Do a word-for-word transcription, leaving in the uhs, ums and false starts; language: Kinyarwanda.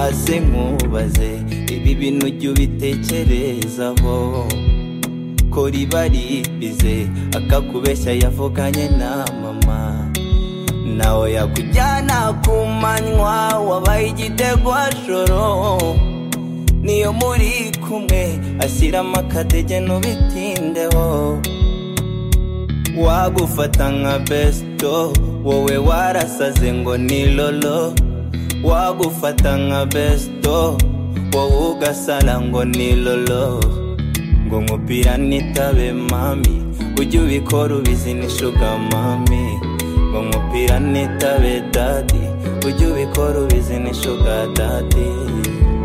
ase nkubaze ibi bintu ujya ubitekerezaho ko riba ribize akakubeshya yavuganye na mama nawe yakujyana ku manywa wabaye igitego joro niyo muri kumwe ashyiramo akadege n'ubitindeho wagufata nka besto wowe warasaze ngo ni lolo wagufata nka besto wowe ugasala ngo ni lolo ngo nkupira nitabe mami ujye ubikora ubizi ni sugar mami ngo nkupira nitabe daddy ujye ubikora ubizi ni sugar daddy